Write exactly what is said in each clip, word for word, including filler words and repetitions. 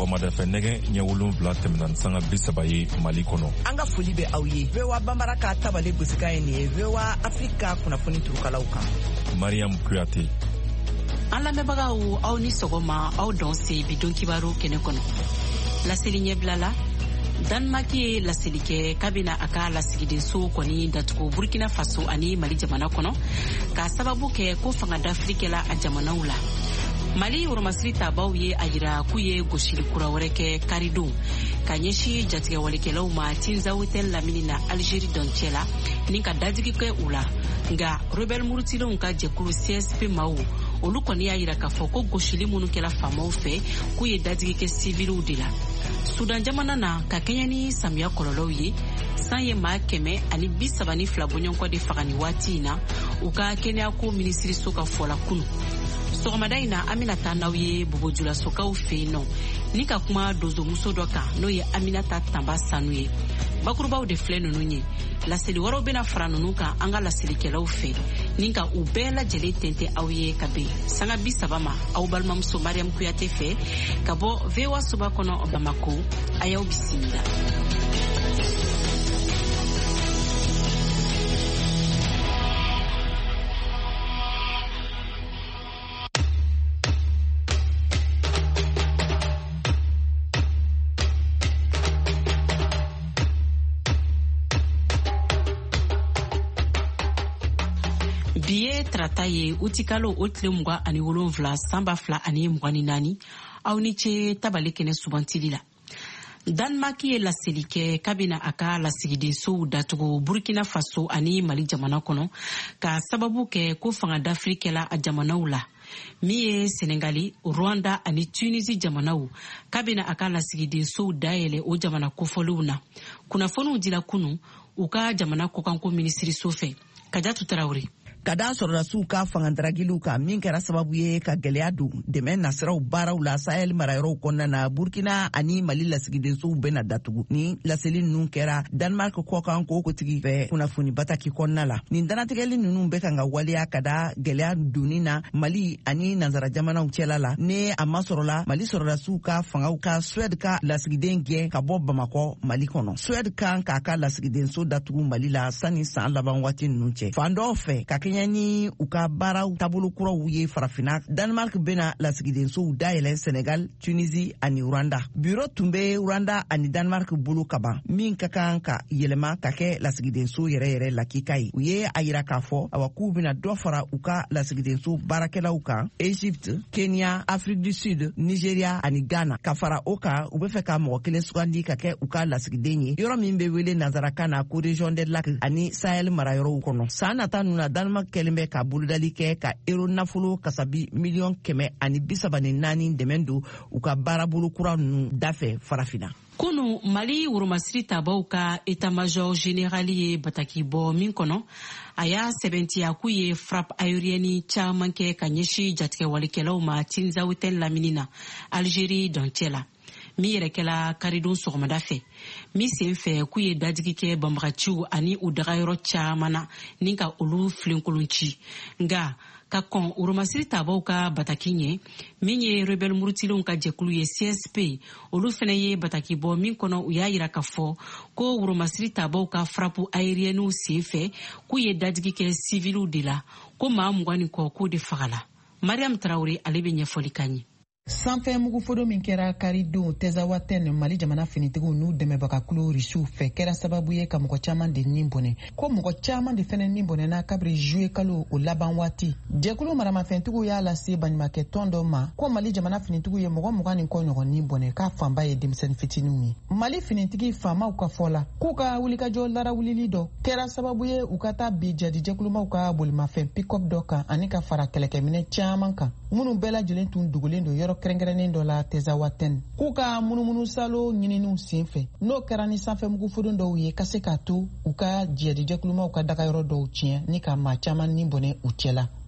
sɔgɔmada fɛ nɛgɛ ɲɛ wolonwula tɛmɛna sanga bi saba ye Mali kɔnɔ. An ka foli bɛ aw ye. V O A Banbara ka tabale gosika ye nin ye V O A Afrika kunnafoni turukalaw kan. Mariam Kuyate. An lamɛnbagaw aw ni sɔgɔma aw dɔn se bidon kibaru kɛnɛ kɔnɔ. Laseli ɲɛbila la Danemark ye laseli kɛ kabina a ka lasigidenso kɔni datugu Burkina Faso ani Mali jamana kɔnɔ ka sababu kɛ ko fanga dafiri kɛla a jamanaw la. Mali woromasiri tabaw ye a yira k'u ye gosili kura wɛrɛ kɛ karidon ka ɲɛsi jatigɛwalikɛlaw ma Tinza Hotel lamini na Algérie dɔncɛ la ni ka dadigi kɛ u la. Nga rebelle murutilenw ka jɛkulu C S P maaw olu kɔni y'a yira k'a fɔ ko gosili minnu kɛla faamaw fɛ k'u ye dadigi kɛ civiliw de la. Sudan jamana na ka kɛɲɛ ni samiya kɔlɔlɔw ye san ye maa kɛmɛ ani bi saba ni fila bɔɲɔgɔnkɔ de faga ni waati in na u ka kɛnɛyako minisiriso ka fɔla kunu. Sɔgɔmada in na an bɛna taa n'aw ye bobojulasokaw fɛ yen nɔ ni ka kuma donsomuso dɔ kan n'o ye Aminata Tamba Sanu ye. Bakurubaw de filɛ ninnu ye. Laseli wɛrɛw bɛna fara ninnu kan an ka laselikɛlaw fɛ ni ka u bɛɛ lajɛlen tɛntɛ aw ye ka bɛn sanga bi saba ma aw balimamuso Mariam Kuyate fɛ ka bɔ V O A soba kɔnɔ Bamako a y'aw bisimila. Biye trata ye utikalo otle mwa ani wolonvla samba fla ani mwani nani au niche tabale kene subantili la. Danemark ye laseli kɛ kabina a ka lasigidensow datugu Burkina Faso ani Mali jamana kɔnɔ ka sababu kɛ ko fanga dafiri kɛla a jamanaw la. Min ye Senegali, Rwanda ani Tunisie jamanaw kabina a ka lasigidensow dayɛlɛ o jamana kofɔliw na. Kunnafoniw dila kunu u ka jamana kokanko minisiriso fɛ. Kajatu Tarawele. Ka da sɔrɔdasiw ka fangadaragiliw kan min kɛra sababu ye ka gwɛlɛya don dɛmɛ nasiraw baaraw la Sahel marayɔrɔw kɔnɔna na Burkina ani Mali lasigidensow bɛna datugu. Ni laseli ninnu kɛra Danemark kɔkan k'okotigi fɛ kunnafoni bataki kɔnɔna la. Nin danatigɛli ninnu bɛ kan ka waleya ka da gwɛlɛya donni na Mali ani nanzara jamanaw cɛla la. Ne a masɔrɔla Mali sɔrɔdasiw ka fangaw ka Suède ka lasigiden gɛn ka bɔ Bamakɔ Mali kɔnɔ. Suède kan k'a ka lasigidenso datugu Mali la sani san laban waati ninnu cɛ. Fan dɔw fɛ ka ni u ka baaraw taabolo kuraw ye farafina Danemark bena lasigidensow dayɛlɛ Senegal, Tunisie ani Rwanda. Bureau tun bɛ Rwanda ani Danemark bolo kaban min ka kan ka yɛlɛma ka kɛ lasigidenso yɛrɛ yɛrɛ lakika ye. U ye a yira k'a fɔ awa k'u bena dɔ fara u ka lasigidenso baarakɛlaw kan Egypte, Kenya, Afrique du Sud, Nigeria ani Ghana. Ka fara o kan u bɛ fɛ ka mɔgɔ kelen sugandi ka kɛ u ka lasigiden ye yɔrɔ min bɛ wele nanzarakan na ko région des lacs ani Sahel marayɔrɔw kɔnɔ. San nata ninnu na Danemark kɛlen bɛ ka bolodali kɛ ka euro nafolo kasabi miliyɔn kɛmɛ ani bi saba ni naani dɛmɛ don u ka baarabolo kura ninnu dafɛ farafina. Kunu Mali woromasiri tabaw ka état-major général ye bataki bɔ min kɔnɔ a y'a sɛbɛntiya k'u ye frappe aérienne caman kɛ ka ɲɛsi jatigɛwalikɛlaw ma Tinza Hotel lamini na Algérie dɔncɛ la. Min yɛrɛ kɛla karidon sɔgɔmada fɛ min sen fɛ k'u ye dadigi kɛ banbagaciw ani u dagayɔrɔ caman na ni ka olu filenkolon ci. Nga ka kɔn woromasiri tabaw ka bataki ɲɛ min ye rebelle murutilenw ka jɛkulu ye C S P olu fɛnɛ ye bataki bɔ min kɔnɔ u y'a yira k'a fɔ ko woromasiri tabaw ka frappe aérienne sen fɛ k'u ye dadigi kɛ civiliw de la ko maa mugan ni kɔ k'o de fagala. Mariam Traoré ale bɛ ɲɛfɔli ka ɲɛ. Sanfɛ mugufodo min kɛra karidon Tezawaten Mali jamana finitigiw n'u dɛmɛbagakulu risiw fɛ kɛra sababu ye ka mɔgɔ caman de nin bɔnɛ ko mɔgɔ caman de fɛnɛ nin bɔnɛna kabiri juillet kalo o laban waati. Jɛkulu maramafɛntigiw y'a lase baɲumankɛ tɔn dɔ ma ko Mali jamana finitigiw ye mɔgɔ mugan ni kɔ ɲɔgɔn nin bɔnɛ k'a fanba ye denmisɛnnin fitininw ye. Mali finitigi faamaw ka fɔ la k'u ka wulikajɔ larawulili dɔ kɛra sababu ye u ka taa bi jadi jɛkulumaw ka bolimafɛn pick-up dɔ kan ani ka fara kɛlɛkɛminɛ caman kan minnu bɛɛ lajɛlen tun dogolen don yɔrɔ kɛrɛnkɛrɛnnen dɔ la Tezawaten. K'u ka munumunu salo ɲininiw sen fɛ n'o kɛra ni sanfɛ mugufodon dɔw ye ka se k'a to u ka jɛdi jɛkulumaw ka dagayɔrɔ dɔw tiɲɛ ni ka maa caman ni bɔnɛ u cɛla. Wa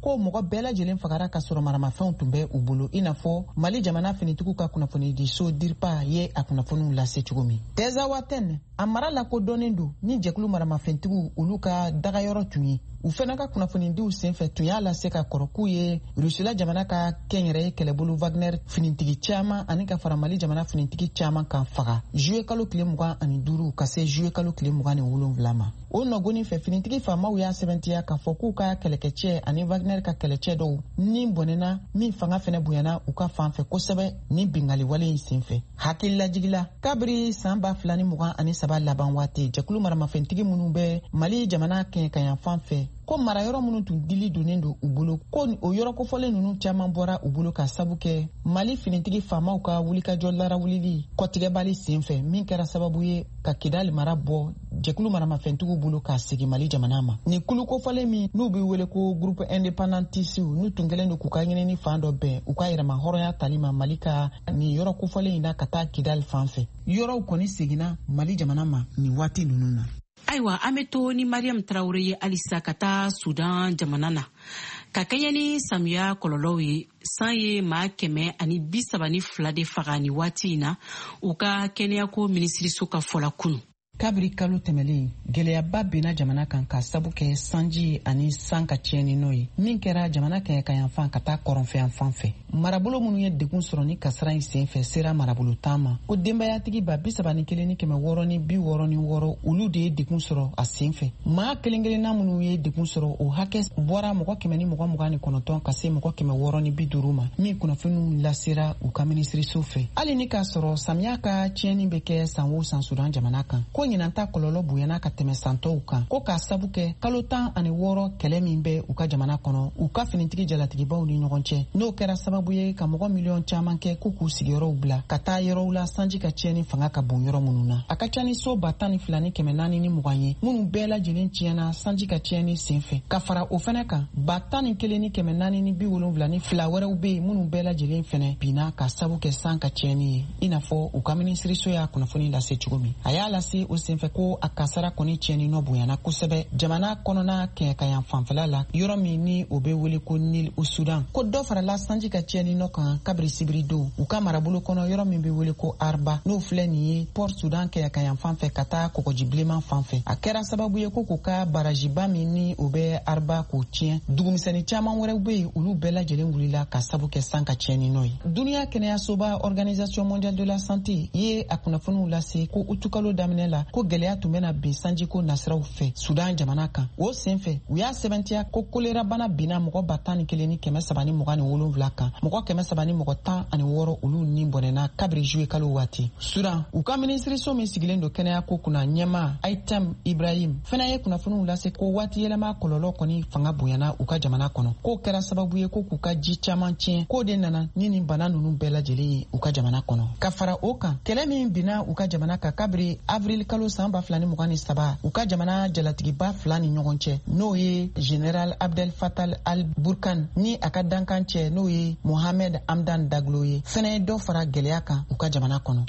ko mɔgɔ bɛɛ lajɛlen fagara ka sɔrɔ maramafɛnw tun bɛ u bolo i n'a fɔ Mali jamana finitigiw ka kunnafoni di so DIRPA ye a kunnafoniw lase cogo min. Teza Watene a mara lakodɔnnen don ni jɛkulu maramafɛntigiw olu ka dagayɔrɔ tun ye. U fɛnɛ ka kunnafonidiw senfɛ tun y'a lase ka kɔrɔ k'u ye Rusila jamana ka kɛnyɛrɛye kɛlɛbolo Wagner finitigi caman ani ka fara Mali jamana finitigi caman kan faga juillet kalo tile mugan ani duuru ka se juillet kalo tile mugan ni wolonwula ma. O nɔgɔnin fɛ finitigi faamaw y'a sɛbɛntiya k'a fɔ k'u ka kɛlɛkɛcɛ ani Wagner ka kɛlɛcɛ dɔw ni bɔnɛna min fanga fɛnɛ bonyana u ka fan fɛ kosɛbɛ ni bingali wale in senfɛ. Hakililajigila kabiri san ba fila ni mugan ani saba laban waati jɛkulu maramafɛntigi minnu bɛ Mali jamana kɛɲɛkayan fan fɛ ko mara yɔrɔ minnu tun dili donnen don u bolo ko o yɔrɔ kofɔlen ninnu caman bɔra u bolo ka sabu kɛ Mali finitigi faamaw ka wulikajɔ larawulili kɔtigɛbali senfɛ min kɛra sababu ye ka Kidali mara bɔ jɛkulu maramafɛntigiw bolo ka sigi Mali jamana ma. Ni kulu kofɔlen min n'u bɛ wele ko groupe indépendantiste n'u tun kɛlen don k'u ka ɲinini fan dɔ bɛn u ka yɛrɛma hɔrɔnya tali ma Mali ka ni yɔrɔ kofɔlen in na ka taa Kidali fan fɛ. Yɔrɔw kɔni seginna Mali jamana ma ni waati ninnu na. Ayiwa an bɛ to ni Mariam Traore ye halisa ka taa Sudan jamana na ka kɛɲɛ ni samiya kɔlɔlɔw ye san ye maa kɛmɛ ani bi saba ni fila de faga ni waati in na u ka kɛnɛyako minisiriso ka fɔla kunu. Kabiri kalo tɛmɛlen gɛlɛyaba benna jamana kan ka sabu kɛ sanji ani san ka tiɲɛni n'o ye min kɛra jamana kɛɲɛkayan fan ka taa kɔrɔnfɛyan fan fɛ. Marabolo minnu ye degun sɔrɔ ni kasara in senfɛ sera marabolo tan ma ko denbayatigi ba bi saba ni kelen ni kɛmɛ wɔɔrɔ ni bi wɔɔrɔ ni wɔɔrɔ olu de ye degun sɔrɔ a senfɛ. Maa kelen kelenna minnu ye degun sɔrɔ o hakɛ bɔra mɔgɔ kɛmɛ ni mɔgɔ mugan ni kɔnɔntɔn ka se mɔgɔ kɛmɛ wɔɔrɔ ni bi duuru ma min kunnafoniw lasera u ka minisiriso fɛ. Hali ni k'a sɔrɔ samiya ka tiɲɛni bɛ kɛ san o san Sudan jamana kan ko ɲinan ta kɔlɔlɔ bonyana ka tɛmɛ santɔw kan ko k'a sabu kɛ kalo tan ani wɔɔrɔ kɛlɛ min bɛ u ka jamana kɔnɔ u ka finitigi jalatigibaw ni ɲɔgɔn cɛ n'o kɛra sababu ye ka mɔgɔ miliyɔn caman kɛ k'u k'u sigiyɔrɔw bila ka taa yɔrɔw la sanji ka tiɲɛni fanga ka bon yɔrɔ minnu na. A ka ca ni so ba tan ni fila ni kɛmɛ naani ni mugan ye minnu bɛɛ lajɛlen tiɲɛna sanji ka tiɲɛni senfɛ ka fara o fɛnɛ kan ba tan ni kelen ni kɛmɛ naani ni bi wolonwula ni fila wɛrɛw bɛ yen minnu bɛɛ lajɛlen fɛnɛ binna ka sabu kɛ san ka tiɲɛni ye i n'a fɔ u ka minisiriso y'a kunnafoni lase cogo min. A y'a lase o senfɛ ko a kasara kɔni tiɲɛni nɔ bonyana kosɛbɛ jamana kɔnɔna kɛɲɛkayan fanfɛla la yɔrɔ min ni o bɛ wele ko Nil o Sudan ko dɔ farala sanji ka tiɲɛni nɔ kan kabiri sibiri don u ka marabolo kɔnɔ yɔrɔ min bɛ wele ko Arba n'o filɛ nin ye Port Sudan kɛɲɛkayan fanfɛ ka taa kɔgɔji bilenman fanfɛ. A kɛra sababu ye ko k'u ka barajiba min ni o bɛ Arba k'o tiɲɛ dugumisɛnnin caman wɛrɛw bɛ yen olu bɛɛ lajɛlen wulila ka sabu kɛ san ka tiɲɛni nɔ ye. Duniya kɛnɛyasoba Organisation mondiale de la santé ye a kunnafoniw lase ko utukalo daminɛ la ko gɛlɛya tun bɛna bin sanjiko nasiraw fɛ Sudan jamana kan. O senfɛ u y'a sɛbɛntiya ko kolera bana binna mɔgɔ ba tan ni kelen ni kɛmɛ saba ni mugan ni wolonwula kan mɔgɔ kɛmɛ saba ni mɔgɔ tan ani wɔɔrɔ olu ni bɔnɛna kabiri juillet kalo waati. Sudan u ka minisiriso min sigilen don kɛnɛya ko kunna ɲɛma Aitam Ibrahim fɛnɛ ye kunnafoniw lase ko waati yɛlɛma kɔlɔlɔ kɔni fanga bonyana u ka jamana kɔnɔ k'o kɛra sababu ye ko k'u ka ji caman tiɲɛ k'o de nana ni nin bana ninnu bɛɛ lajɛlen ye u ka jamana kɔnɔ. Ka fara o kan kɛlɛ min binna u ka jamana kan kabiri avril kalo san ba fila ni mugan ni saba u ka jamana jalatigiba fila ni ɲɔgɔn cɛ n'o ye General Abdel Fattah al-Burhan ni a ka dankan cɛ n'o ye Mohamed Hamdan Daglo ye fɛnɛ ye dɔ fara gɛlɛya kan u ka jamana kɔnɔ.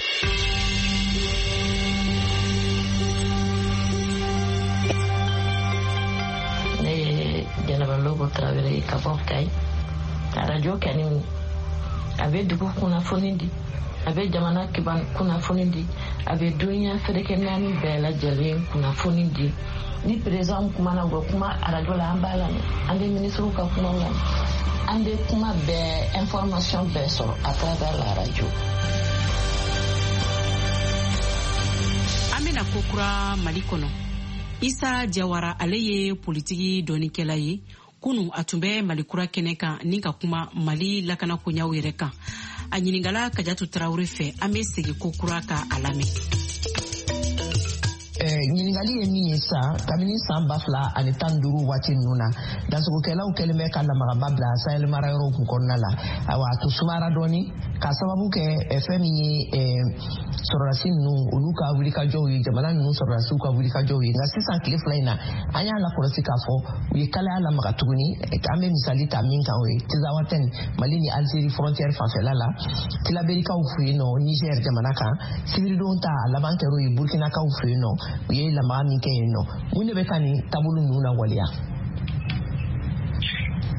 Ne ye Jɛnɛba Lobo Traore ka bɔ Kayi arajo kɛni a bɛ dugu kunnafoni di a bɛ jamana kiban kunnafoni di a bɛ dunya fɛrɛkɛ naani bɛɛ lajɛlen kunnafoni di ni président kumana go kuma arajo la an b'a lamɛn an bɛ ministre ka kuma lamɛn an bɛ kuma bɛɛ information bɛɛ sɔrɔ à travers la radio. An bɛna ko kura Mali kɔnɔ Isa Jawara ale ye politiki dɔɔnikɛla ye kunu a tun bɛ Mali kura kɛnɛ kan ni ka kuma Mali lakana koɲaw yɛrɛ kan. A ɲiningala Kajatu Traore fɛ an bɛ segin ko kura ka a lamɛn. ɲininkali ye min ye sa kabini san ba fila ani tan duuru waati ninnu na dansogokɛlaw kɛlen bɛ ka lamagaba bila Sahel mara yɔrɔw kun kɔnɔna la awa a tun sumayara dɔɔni ka sababu kɛ fɛn min ye sɔrɔdasi ninnu olu ka wulikajɔw ye jamana ninnu sɔrɔdasiw ka wulikajɔw ye nka sisan tile fila in na an y'a lakɔlɔsi k'a fɔ u ye kalaya lamaga tuguni an bɛ misali ta min kan o ye Tizawatène Mali ni Algérie frontière fanfɛla la Tilaberikaw fɛ yen nɔ Niger jamana kan sibiridon ta a laban kɛr'o ye Burkinakaw fɛ yen nɔ u ye lamaga min kɛ yen nɔ mun de bɛ ka nin taabolo ninnu lawaleya.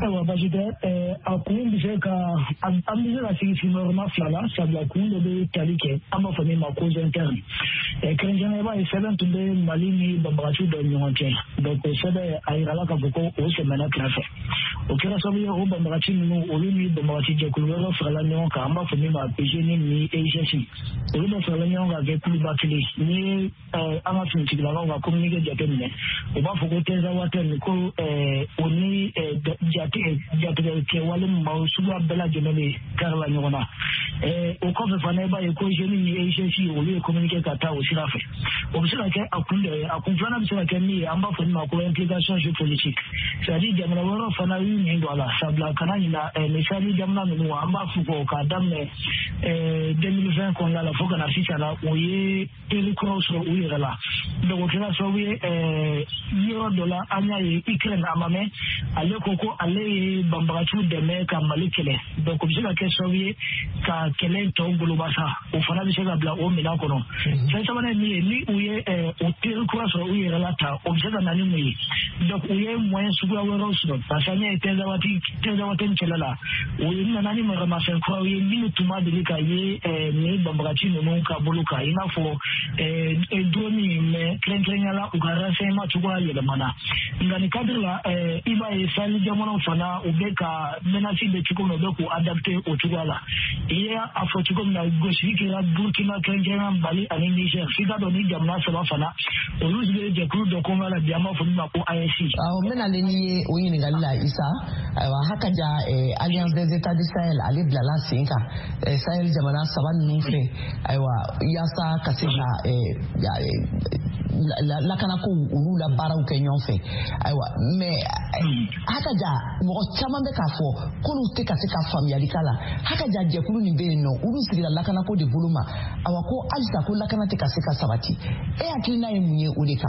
awa ba jide eh akun bi se ka am bi la sigi fi normal fala sabla kun de talike amba fami ma cause interne e krenjana ba e seven to be malini bambachu de nyonte donc sebe ayala ka boko o semana krafe o kira sabi o bambachu no o ni bambachu je kulwero fala nyon ka amba fami ma pejeni ni ejeshi o ni fala nyon ga ge kuli batili ni ama finti la ga communiquer jatemne o ba foko teza waten ko eh oni jate jate ke wale mausuba bela jenele karla nyona eh o ko fa na ba e ko jeni ni ejeshi o le communiquer kata o sirafe o bisira ke akunde akunfana bisira ke ni amba fo ma ko implication géopolitique c'est-à-dire jamana woro fana yi ni dola sabla kana ina misali jamana no amba fuko ka damme eh deux mille vingt ko la fo kana ficha la o ye tele cross o ye la donc kila so wi eh euro dollar anya yi Ukraine amame ale koko ale bambatu de me ka malikele donc bisira ke so wi ka kelen to golobasa o fana bisira bla o mina kono c'est ça ni ni uye o tele cross o ye la ta o bisira na ni muyi donc uye moyen sugu awero so pasanya eteza wati teza wati nchelela uye na nani mo ramase ko uye ni tuma de ka ye ni bambatu no ka boluka ina fo eh droni me krenkrengala ugara sema chugwa ye mana ngani kadila eh iba e sali jamona fana ubeka menasi de chiko no beku adapter o chugwala iya afo chiko na goshiki la Burkina Krenkrengala bali ani Niger fika do ni jamna saba fana o luzile de kru do konga la jama fo ma ko I C aw mena leni o yin ngalla isa wa haka ja Alliance des États du Sahel ali blala sinka Sahel jamana saba nufe aiwa yasa kasina ya la kana ko ulu la bara u kenyon fe aiwa me haka ja mo chama be ka fo ko lu te ka se ka family kala haka ja je kulu ni be no ulu sirila la kana ko de buluma awa ko alisa ko la kana te ka se ka sabati e akina e munye ulika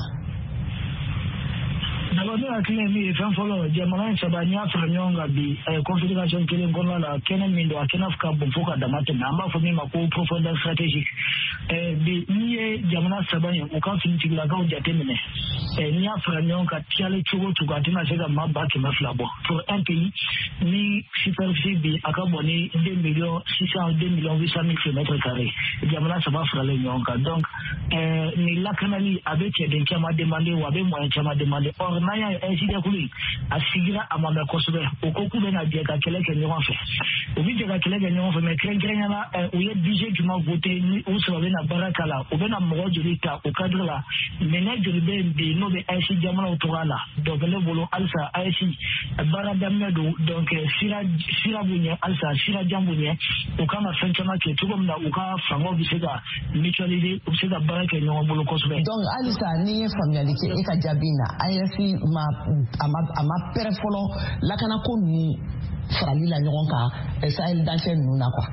d'abord nous akile mi fan folo jamana sabanya franyonga bi configuration kile ngona la kenen mindo akena fuka bomfoka damate namba fo mi mako profondeur stratégique eh bi ni jamana sabanya uka finti la ga ujatemene eh ni franyonga tiale chugo chugo atina sega mabaki maflabo pour un pays ni superficie bi akaboni deux millions six cents deux millions huit cent mille kilomètres carrés jamana sabanya franyonga donc eh ni la kanali avec des chama demander ou avec moyen chama demander or naya ejide kuli asigira amama kosobe okoku be na dieka keleke nyon fe obi dieka keleke nyon fe me kren kren na o ye budget qui m'a voté ni o so be na barakala o be na mo jolita o cadre la mena jolibe de no be esi jamana otorala donc le bolo alsa esi baradamme do donc sira sira bunya alsa sira jambunya o kama fenchama ke tugo mna o ka fango bisega mutualité o bisega baraka nyon bolo kosobe donc alsa ni familialité e ka jabina ayesi ma ama ama perfolo la kana ko ni farali la nyon ka Sahel danse nuna kwa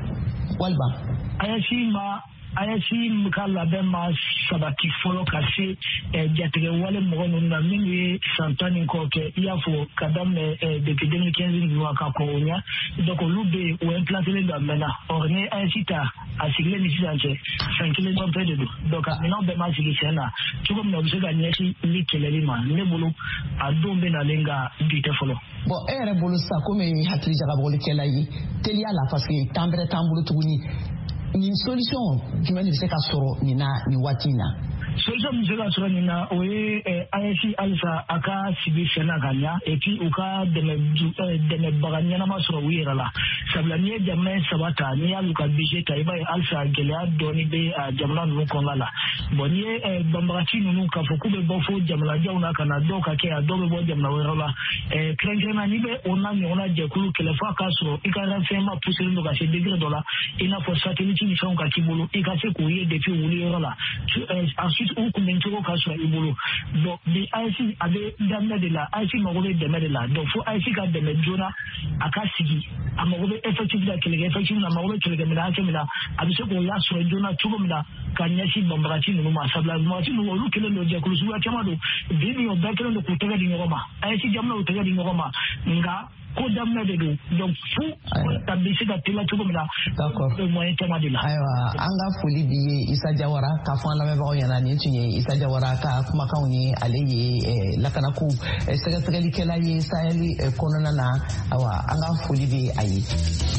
walba ayesi ma ayesi mukalla bema sabati folo kase jatre wale mgono na mingi santani koke yafo kadame depuis deux mille quinze ni waka ko onya donc lube ou implanter le domena orne ayesita asigle ni sanje cinq kilomètres de donc maintenant bema sigishena tuko mna bisega nyesi ni kelelima ne bulu adombe na lenga bite folo bon ere bulu sa comme hatri jaga bolu kelayi telia la parce que tambre tambulu tuguni ni solution jumɛn de bɛ se ka sɔrɔ nin na nin waati in na. solution min bɛ se ka sɔrɔ nin na o ye A E C halisa a ka sigi sen na ka ɲa et puis u ka dɛmɛ dɛmɛbaga ɲɛnama sɔrɔ u yɛrɛ la sabula n'i ye jamana saba ta n'i y'olu ka budget ta i b'a ye halisa gɛlɛya dɔɔni bɛ jamana ninnu kɔnɔna la bon n'i ye banbagaci ninnu k'a fɔ k'u bɛ bɔ fo jamanajanw na ka na dɔw ka kɛ yan dɔw bɛ bɔ jamana wɛrɛw la kɛrɛnkɛrɛnna n'i bɛ o n'a ɲɔgɔnna jɛkulu kɛlɛ fo a k'a sɔrɔ i ka renseignement poussé don ka se degré dɔ la i n'a fɔ satellite ni fɛnw ka k'i bolo i ka se k'u ye depuis wuli yɔrɔ la ensuite u kunbɛn cogo ka sɔrɔ i bolo bon bi A E C a bɛ daminɛ de la A E C mago bɛ dɛmɛ de la donc fo A E C ka dɛmɛ joona a ka sigi a mago bɛ effectif la kɛlɛkɛ effectif na a mago bɛ kɛlɛkɛminɛn hakɛ min na a bɛ se k'o lasɔrɔ joona cogo min na ka ɲɛsin banbagaci ninnu ma sabula banbagaci ninnu olu kelen don jɛkulu suguya caman don bi bi o bɛɛ kelen don k'u tɛgɛ di ɲɔgɔn ma A E C jamana y'u tɛgɛ di ɲɔgɔn ma nka ko daminɛ de don donc fu ta bɛ se ka teliya cogo min na moyen caman de la. Ayiwa an ka foli bi ye Isa Jawara k'a fɔ an lamɛnbagaw ɲɛna nin tun ye Isa Jawara ka kumakanw ye ale ye lakanako sɛgɛsɛgɛlikɛla ye Saheli kɔnɔna na awa an ka foli bi a ye.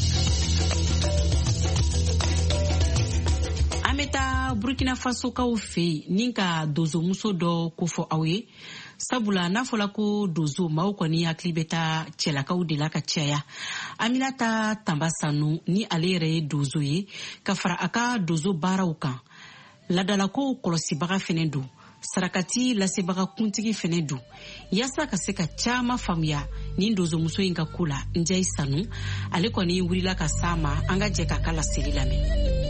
An bɛ taa Burkina Faso kaw fɛ yen ni ka donsomuso dɔ kofɔ aw ye. Sabula n'a fɔla ko donso maaw kɔni hakili bɛ taa cɛlakaw de la ka caya. Aminata Tamba Sanu ni ale yɛrɛ ye donso ye ka fara a ka donso baaraw kan. Ladalakow kɔlɔsibaga fɛnɛ don. Sarakati lasebaga kuntigi fɛnɛ don. Yasa ka se ka caman faamuya ni donsomuso in ka ko la. Njayi Sanu ale kɔni wulila ka s'a ma an ka jɛ k'a ka laseli lamɛn.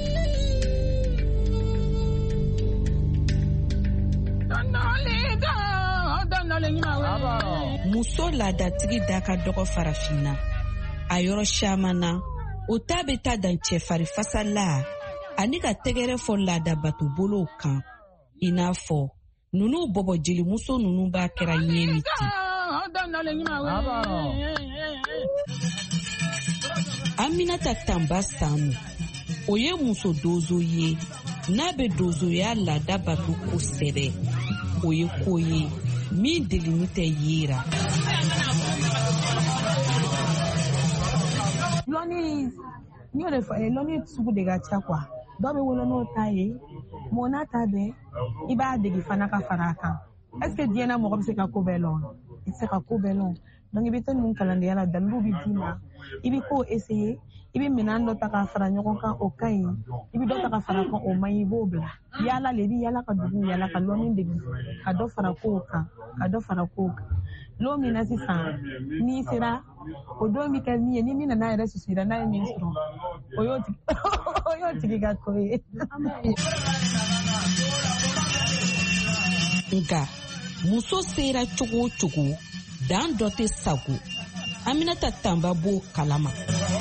Muso ladatigi da ka dɔgɔ farafinna a yɔrɔ caman na o ta bɛ taa dan cɛfari fasala ani ka tɛgɛrɛ fɔ laadabato bolow kan i n'a fɔ nunu bɔbɔjelimuso nunu b'a kɛra ɲɛ min ten. Aminata Tamba Sanu o ye muso donso ye n'a bɛ donsoya laadabato kosɛbɛ o ye ko ye min delini tɛ yera. Lɔni n y'o de fɔ lɔni sugu de ka ca quoi dɔw bɛ wolo n'o ta ye mɔ n'a ta bɛɛ i b'a degi fana ka fara a kan est ce que diɲɛ na mɔgɔ bɛ se ka ko bɛɛ lɔn i tɛ se ka ko bɛɛ lɔn donc i bɛ to ninnu kalandenya la dalilu bɛ d'i ma i bɛ k'o essayer i bɛ minɛn dɔ ta ka fara ɲɔgɔn kan o ka ɲi i bɛ dɔ ta ka fara kan o man ɲi i b'o bila yala le i bɛ yala ka dugu yala ka lɔni degi ka dɔ fara kow kan ka dɔ fara kow kan l'o min na sisan n'i sera o don bɛ kɛ min ye ni min nana yɛrɛ susira n'a ye min sɔrɔ o y'o tigi o y'o tigi ka ko ye. Nka muso sera cogo o cogo dan dɔ tɛ sago Aminata Tamba b'o kalama.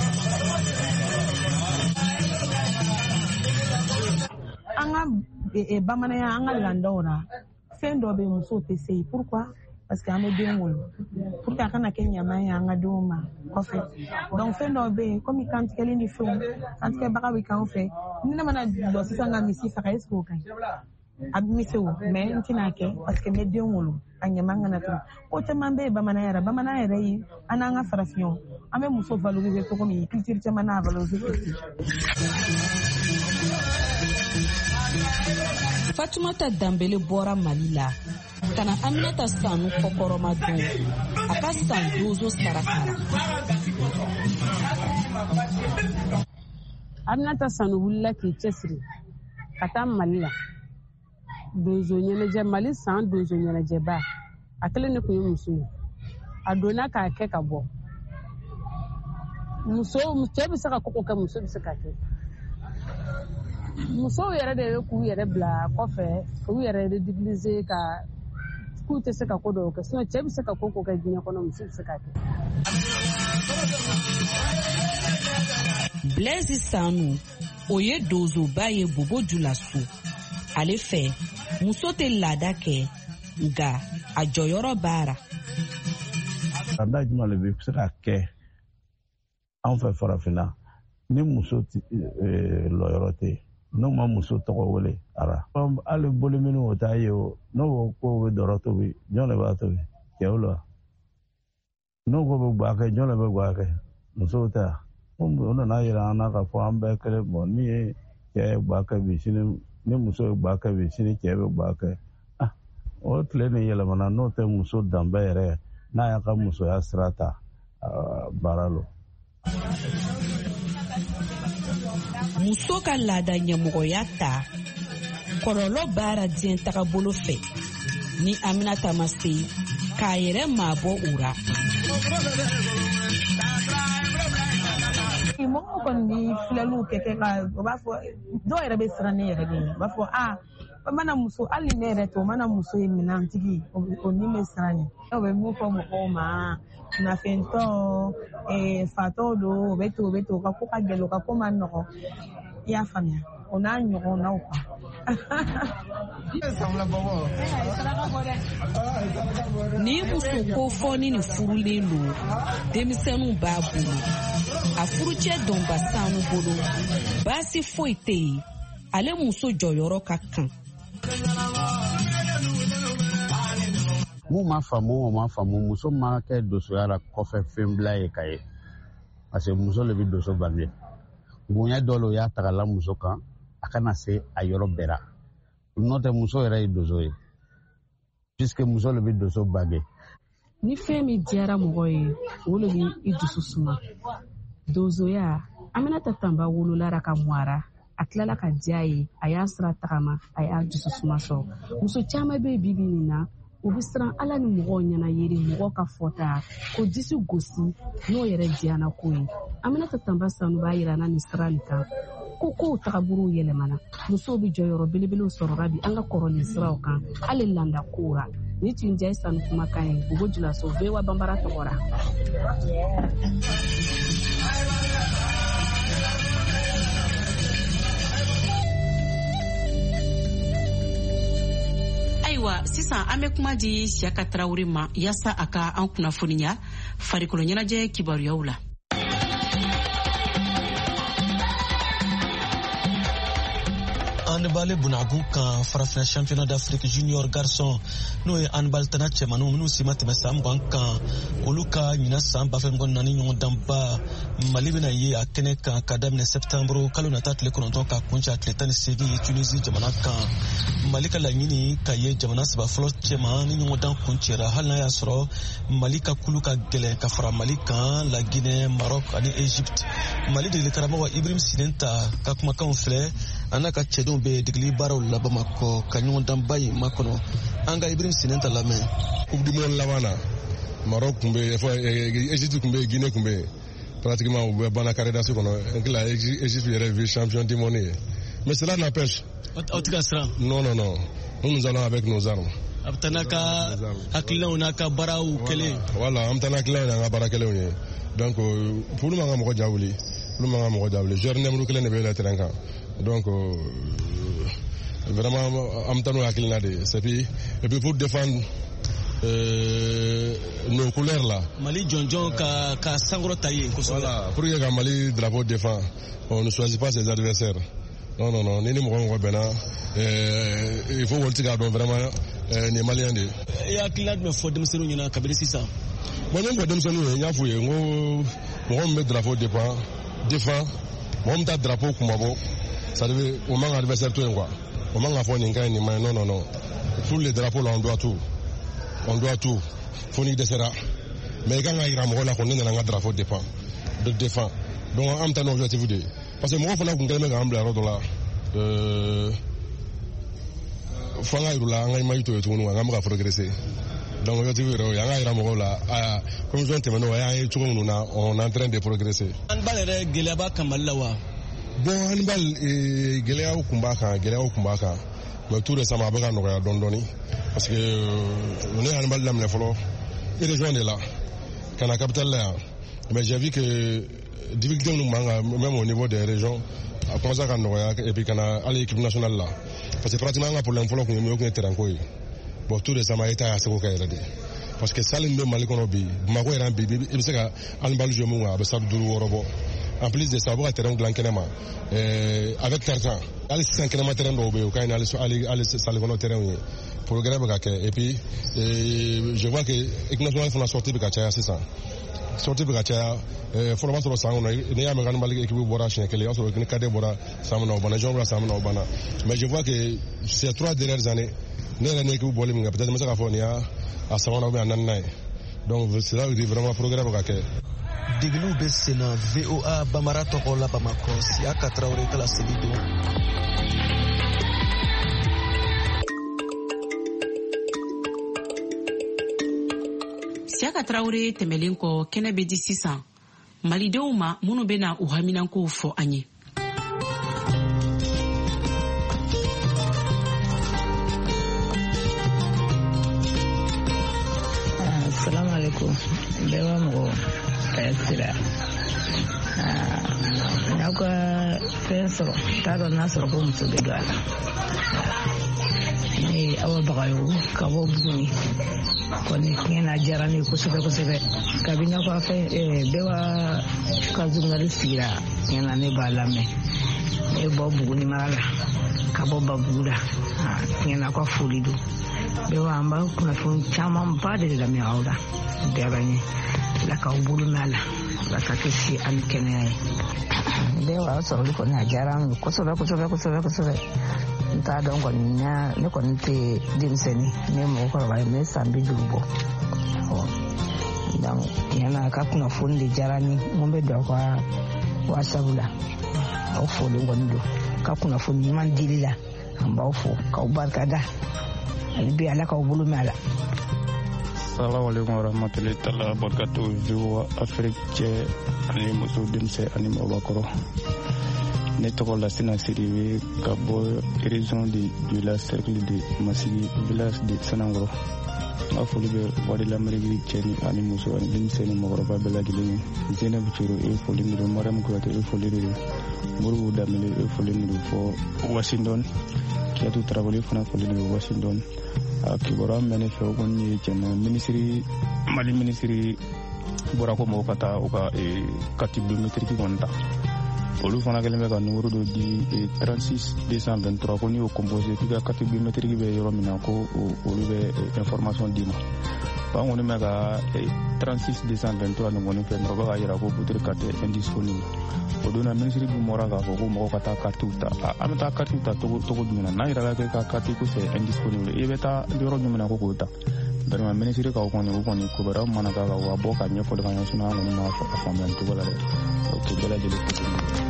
An ka bamananya an ka landaw la fɛn dɔ bɛ muso tɛ se pourquoi parce que an bɛ den wolo pour que a kana kɛ ɲama ye an ka denw ma kɔfɛ donc fɛn dɔ bɛ yen komi kantigɛli ni fɛnw kantigɛbaga bɛ k'an fɛ ni ne mana jɔ sisan ka misi faga est ce que o ka ɲi a bɛ misi o mais n tɛna kɛ parce que n bɛ den wolo a ɲama kana to ko caman bɛ yen bamananya yɛrɛ bamananya yɛrɛ ye an n'an ka farafinw an bɛ muso valoriser cogo min culture caman n'a valoriser ten. Fatumata Dambele bɔra Mali la kana Aminata Sanu kɔkɔrɔma don a ka san dozo sarakara. Aminata Sanu wulila k'i cɛsiri ka taa Mali la donzo ɲɛnajɛ Mali san donzo ɲɛnajɛba a kelen de tun ye muso ye a donna k'a kɛ ka bɔ muso cɛ bɛ se ka kɔkɔ kɛ muso bɛ se ka kɛ musow yɛrɛ de bɛ k'u yɛrɛ bila kɔfɛ k'u yɛrɛ ridiculiser ka k'u tɛ se ka ko dɔw kɛ sinon cɛ bɛ se ka ko ko kɛ diɲɛ kɔnɔ muso bɛ se ka kɛ. Blaise Sanu o ye donsoba ye Bobo Julaso ale fɛ muso tɛ laada kɛ nka a jɔyɔrɔ b'ara. Laada jumɛn de bɛ se ka kɛ anw fɛ farafinna ni muso lɔyɔrɔ tɛ yen n'o ma muso tɔgɔ wele ara hali boli minnu o t'a ye o n'o ko bɛ dɔrɔ tobi jɔn de b'a tobi cɛw la n'o ko bɛ gwa kɛ jɔn de bɛ gwa kɛ musow ta o nana yira an na k'a fɔ an bɛɛ kelen bɔn ni ye cɛ ye gwa kɛ bi sini ni muso ye gwa kɛ bi sini cɛ bɛ gwa kɛ ah o tile ni yɛlɛmana n'o tɛ muso danbɛ yɛrɛ n'a y'a ka musoya sira ta baara lo. Muso ka laada ɲɛmɔgɔya ta kɔlɔlɔ b'ara diɲɛ tagabolo fɛ ni Aminata ma se k'a yɛrɛ maabɔ u ra. Mɔgɔw kɔni bɛ filɛliw kɛ kɛ ka o b'a fɔ dɔw yɛrɛ bɛ siran ne yɛrɛ de ye u b'a fɔ a mana muso hali ne yɛrɛ to mana muso ye minɛntigi o ni bɛ siran ye dɔw bɛ mun fɔ mɔgɔw ma nafɛntɔ fatɔ don o bɛ to o bɛ to o ka ko ka gɛlɛn o ka ko ma nɔgɔ i y'a faamuya o n'a ɲɔgɔnnaw quoi ni muso ko fɔ ni ni furulen lo denmisɛnninw b'a bolo a furucɛ dɔnba sanu bolo baasi foyi tɛ yen ale muso jɔyɔrɔ ka kan. Mun ma faamu o ma faamu muso ma kɛ dosoya la kɔfɛ fɛn bila ye ka ye parce que muso le bɛ doso bange bonya dɔ lo y'a tagala muso kan a kana se a yɔrɔ bɛɛ la n'o tɛ muso yɛrɛ ye doso ye puisque muso le bɛ doso bange. Ni fɛn min diyara mɔgɔ ye o le bɛ i dusu suma dozoya Aminata Tamba wololara ka mɔra a tilala ka diya ye a y'a sira tagama a y'a dusu suma sɔrɔ muso caman bɛ bibi nin na u bɛ siran ala ni mɔgɔw ɲɛna yeri mɔgɔ ka fɔta ko disi gosi n'o yɛrɛ diyana ko ye Aminata Tamba Sanu b'a yira ni sira nin kan ko kow tagaburu yɛlɛmana musow bɛ jɔyɔrɔ belebelew sɔrɔla bi an ka kɔrɔlen siraw kan hali landa kora ni tun jɛ Sanu kumakan ye Bobo Julaso V O A Bambara tɔgɔra. Ayiwa sisan an bɛ kuma di Siyaka Tarawele ma yasa a ka an kunnafoniya farikolo ɲɛnajɛ kibaruyaw la. Handball Bunagu kan farafina championnat d'Afrique junior garçon n'o ye handball tana cɛmanninw minnu si ma tɛmɛ san mugan kan olu ka ɲina san ba fila mugan naani ɲɔgɔn danba Mali bɛna ye a kɛnɛ kan ka daminɛ septembre kalo nata tile kɔnɔntɔn ka kuncɛ tile tan ni seegin ye Tunisie jamana kan Mali ka laɲini ka ye jamana saba fɔlɔ cɛman ni ɲɔgɔn dan kuncɛra hali n'a y'a sɔrɔ Mali ka kulu ka gɛlɛn ka fara Mali kan la Guinée Maroc ani Egypte Mali degeli karamɔgɔ Ibrahim Sinenta ka kumakanw filɛ an n'a ka cɛdenw bɛ degeli baaraw la Bamakɔ ka ɲɔgɔn danba ye makɔnɔ an ka Ibrahim Sinenta lamɛn. Coupe du monde laban na Maroc kun bɛ Egypte kun bɛ Guinée kun bɛ pratiquement u bɛ banna karidaso kɔnɔ n kila Egypte yɛrɛ vice champion du monde ye mais cela n'empêche. Aw tɛ ka siran. Non non non nous nous allons avec nos armes. A bɛ taa n'a ka hakilinaw n'a ka baaraw kɛlen. Voilà an bɛ taa n'a hakilinaw n'an ka baara kɛlenw ye donc pour man ka mɔgɔ ja wuli pour man ka mɔgɔ ja wuli joueur numéro kelen de bɛ yɛlɛ terrain kan donc euh, vraiment am tanu hakilina de c'est puis et puis pour défendre euh, nos couleurs là Mali jonjon ka ka sangro taillé voilà pour que Mali drapeau défend on ne choisit pas ses adversaires non non non ni ni mɔgɔ mɔgɔ bɛnna euh, il faut qu'on tika don vraiment euh, ni Malien de et hakilina de fɔ denmisɛnninw ɲɛna kabini sisan bon ne fɔ denmisɛnninw ye n y'a f'u ye n ko mɔgɔ min bɛ drapeau défend défend mɔgɔ min ta drapeau kumabɔ ça devait au manque adversaire tout quoi au manque afɔ nin kan nin man non non non tous les drapeaux là on doit tout on doit tout fo ni dɛsɛra mais i kan ka yira mɔgɔ la ko ne nana n ka drapeau défend de défend donc an bɛ taa n'o objectif de parce que mɔgɔ fana kun kɛlen bɛ k'an bila yɔrɔ dɔ la euh, fo an ka yir'u la an ka image to ye tuguni an bɛ ka progresser donc objectif yɛrɛ o ye an ka yira mɔgɔw la aa commission tɛmɛnenw a y'an ye cogo minnu na on est en train de progresser. handball yɛrɛ gɛlɛya b'a kan Mali la wa. bon handball eh, gɛlɛyaw kun b'a kan gɛlɛyaw kun b'a kan mais tout récemment a bɛ ka nɔgɔya dɔɔni dɔɔni parce que euh, ne ye handball daminɛ fɔlɔ région de la ka na capitale la yan mais j'ai vu que difficulté minnu b'an kan même au niveau des régions a commencé ka nɔgɔya et puis ka na hali équipe nationale la parce que pratiquement an ka problème fɔlɔ kun ye min ye o kun ye terrain ko ye bon tout récemment État y'a seko kɛ yɛrɛ de parce que salle min bɛ Mali kɔnɔ bi Bamakɔ yɛrɛ bi i bɛ se ka handball jouer mun kan a bɛ salle duuru wɔɔrɔ bɔ en plus de ça a bɛ ka terrain dilan kɛnɛma avec l'argent hali sisan kɛnɛma terrain dɔw bɛ yen o ka ɲi hali hali salle kɔnɔ terrain ye progrès bɛ ka kɛ et puis je vois que équipe nationale fana sortie bɛ ka caya sisan sortie bɛ ka caya fɔlɔ b'a sɔrɔ san kɔnɔ n'i y'a mɛn handball équipe bɔra siɲɛ kelen i b'a sɔrɔ ni cadet bɔra san min na o banna jɔn bɔra san min na o banna mais je vois que ces trois dernières années ne yɛrɛ ni équipe bɔli min kɛ peut-être n bɛ se k'a fɔ nin y'a a sabanan ou bien a naaninan ye donc c'est là où vraiment progrès bɛ ka kɛ. Degeliw bɛ sen na V O A Bambara tɔgɔ la Bamakɔ Siyaka Tarawele kala seli don. Siyaka Tarawele tɛmɛlen kɔ kɛnɛ bɛ di sisan malidenw ma minnu bɛ na u haminankow fɔ an ye. Assalamu alaikum. Bewa mɔgɔ sira. N'aw ka fɛn sɔrɔ t'a dɔn n'a sɔrɔ ko muso bɛ don a la ne Awa Bagayogo ka bɔ Buguni kɔni tiɲɛ na diyara ne kosɛbɛ kosɛbɛ kabini n'a fɔ fɛn bɛɛ b'a ka journaliste sigira tiɲɛ na ne b'a lamɛn ne bɔ Buguni mara la ka bɔ Babugu la tiɲɛ na ka foli don bɛɛ b'a an b'a kunnafoni caman ba de lamɛn aw la diyara n ye ala k'aw bolo mɛn a la ala ka kɛ si ani kɛnɛya ye bɛɛ b'a sɔrɔli kɔni a diyara an ye kosɛbɛ kosɛbɛ kosɛbɛ kosɛbɛ n t'a dɔn kɔni ne kɔni tɛ denmisɛnnin ne ye mɔgɔkɔrɔba ye ne san bi duuru bɔ donc tiɲɛna ka kunnafoni de diyara n ye mun bɛ don aw ka whatsapp la aw foli kɔni don ka kunnafoni ɲuman dili la an b'aw fo k'aw barikada hali bi ala k'aw bolo mɛn a la. Assalamu alaikum warahmatullahi taala wabarakatuh. Viwa Afrique cɛ ani muso denmisɛn ani mɔgɔkɔrɔ. Ne tɔgɔ Lasina Sidibe ka bɔ région de de la cercle de Masigi village de Sanangoro. N ka foli bɛ wari lamɛnni cɛ ni ani muso ani denmisɛn ni mɔgɔkɔrɔba bɛɛ lajɛlen ye. Zeneb Coro e foli min don, Mariam Kuyate e foli min don, Moribo Damele e foli min don fɔ Washington. Kiyatu Tarawele fana foli min don Washington. A kibaruya mɛn ne fɛ o kɔni ye tiɲɛ na minisiri Mali minisiri bɔra ko mɔgɔw ka taa u ka carte biométrique kɔni ta. Olu fana kɛlen bɛ ka numéro dɔ di trente-six deux cent vingt-trois ko n'i y'o composé k'i ka carte biométrique bɛ yɔrɔ min na ko olu bɛ information d'i ma. An kɔni bɛ ka trente-six deux cent vingt-trois nin kɔni fɛ nɔrɔ bɛ ka yira ko votre carte est indisponible. O don na minisiri dun bɔra k'a fɔ ko mɔgɔw ka taa cartes ta. An bɛ taa cartes ta cogo cogo jumɛn na? N'a yirala k'e ka carte ko c'est indisponible i bɛ taa yɔrɔ jumɛn na ko k'o ta? Vraiment minisiri kaw kɔni o kɔni kibaruya mana k'a kan wa bɔ ka ɲɛfɔli ka ɲɛ sinon an kɔni m'a faamuya nin cogo la dɛ. Ok bɛɛ lajɛlen fo.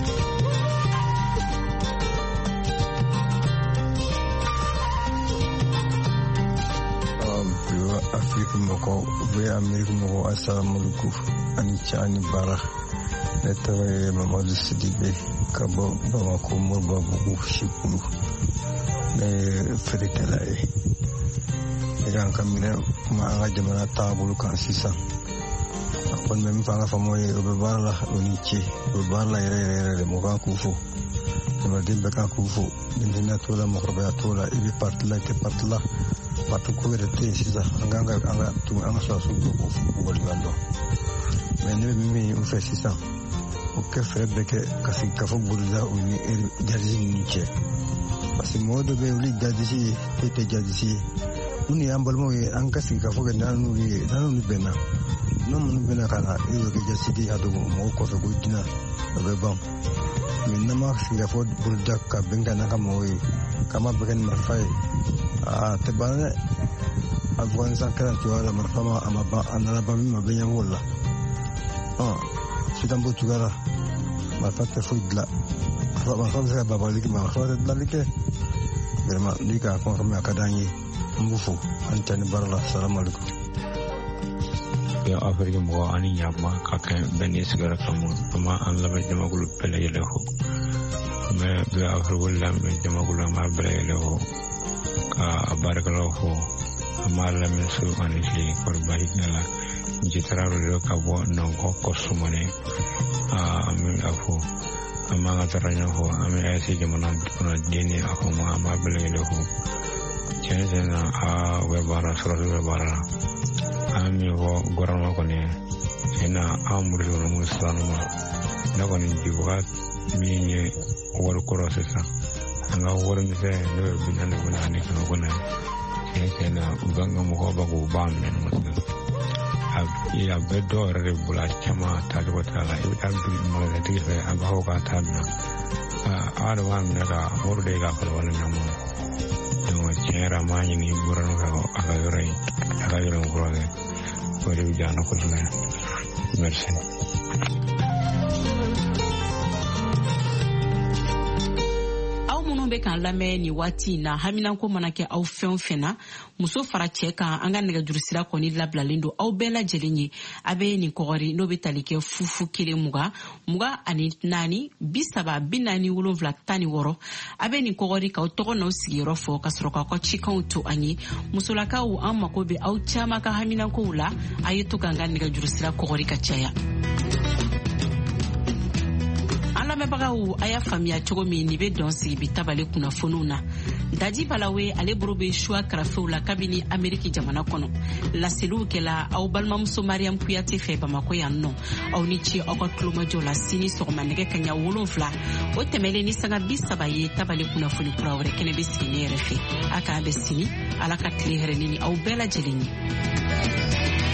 Afrique mɔgɔw bɛ Amérique mɔgɔw assalamu alaikum ani cɛ ani baara. Ne tɔgɔ ye Mamadu Sidibe ka bɔ Bamako Moribabugu Sikulu. Ne ye feerekɛla ye. Ne kan ka minɛ kuma an ka jamana taabolo kan sisan. A kɔni bɛ min fɔ an ka faamaw ye o bɛ baara la o ni ce o bɛ baara la yɛrɛ yɛrɛ yɛrɛ de mɔgɔ kan k'u fo. Jamanaden bɛɛ kan k'u fo. Denmisɛnninya t'o la mɔgɔkɔrɔbaya t'o la i bɛ parti la i tɛ parti la. Parti ko yɛrɛ tɛ yen sisan an kan ka an ka tun an ka sɔrɔsiw bɛ k'o waleɲuman dɔn. Mais ne bɛ min min u fɛ sisan o kɛ fɛɛrɛ bɛɛ kɛ ka sigi ka fɔ bolida o ni jadisi ni cɛ. Parce que mɔgɔ dɔ bɛ yen olu ye jadisi ye e tɛ jadisi ye. Minnu y'an balimaw ye an ka sigi ka fɔ kɛ n'an n'olu ye n'an n'olu bɛnna n'an minnu bɛnna ka na e y'o kɛ jadisi ye a dogo mɔgɔw kɔfɛ ko jinɛ o bɛ ban. Mais n'an ma sigi ka fɔ bolida ka bɛn ka n'an ka mɔgɔw ye k'an ma bɛɛ kɛ ni marifa ye aa tɛ ban dɛ. Afghanistan kɛra cogoya la marifa ma a ma ban a nana ban min ma bɛ ɲɛmɔgɔw la. Sitan b'o cogoya la marifa tɛ foyi dilan marifa bɛ se ka babali kɛ marifa tɛ dilanli kɛ. Vraiment ni ka kuma faamuya a ka d'an ye an b'u fo an cɛ ni baara la salamu alaikum. Bɛɛ Afiriki mɔgɔ ani ɲaama ka kɛ bɛɛ ni sigiyɔrɔ kama an b'a an lamɛn jamakulu bɛɛ lajɛlen fo. An bɛ bɛɛ Afiriki lamɛn jamakulu an b'a bɛɛ lajɛlen fo ka a baarakɛlaw fo an b'a lamɛn su ani tile kɔri baasi tɛ la. Jitara dɔ ka bɔ Nɔnkɔ Kɔsumane an bɛ a fo an b'an ka taara ɲɛfɔ an bɛ A E C jamana kɔnɔ den ni a kɔnɔ an b'a bɛɛ lajɛlen fo. Tiɲɛ tiɲɛ na aa u bɛ baara sɔrɔsi bɛ baara la an min fɔ gouvernement kɔni tiɲɛ na an muru kɔni mun siran ma ne kɔni jibaga min ye wari kɔrɔ sisan an ka wari misɛn ne bɛ bi naani kɔni ani kɛmɛ kɔni tiɲɛ tiɲɛ na u kan ka mɔgɔw ba k'u ba minɛ ni muso a bɛ dɔw yɛrɛ de bolo a caman taacogo t'a la i bɛ taa magasin fɛ a b'a fɔ k'a t'a minɛ aw de b'a minɛ ka wari de k'a kɔlɔlɔ ɲɛma donc tiɲɛ yɛrɛ an b'a ɲini gouvernement fɛ a ka yɔrɔ in a ka yɔrɔ in furakɛ o de bɛ diya an na kosɛbɛ merci. Bɛ kan lamɛn ni waati in na haminanko mana kɛ aw fɛn o fɛn na muso fara cɛ kan an ka nɛgɛjurusira kɔni labilalen don aw bɛɛ lajɛlen ye a bɛ nin kɔgɔri n'o bɛ tali kɛ fufu kelen mugan mugan ani naani bi saba bi naani wolonwula tan ni wɔɔrɔ a bɛ nin kɔgɔri k'aw tɔgɔ n'aw sigiyɔrɔ fɔ ka sɔrɔ k'aw ka cikanw to an ye musolakaw an mako bɛ aw caman ka haminankow la a ye to k'an ka nɛgɛjurusira kɔgɔri ka caya. An lamɛn lamɛnbagaw a y'a faamuya cogo min ni bɛ dɔn sigi bi tabale kunnafoniw na daji balawe ale boro bɛ suwa karafew la kabini ameriki jamana kɔnɔ laseliw kɛla aw balimamuso mariam kuyate fɛ bamako yan nɔ aw ni ci aw ka tulomajɔ la sini sɔgɔma nɛgɛ kaɲa wolonfila o tɛmɛlen ni sanga bi saba ye tabale kunnafoni kura wɛrɛ kɛnɛ bɛ sigi ne yɛrɛ fɛ a k'a bɛ sini ala ka tile hɛrɛ ni aw bɛɛ lajɛlen ye.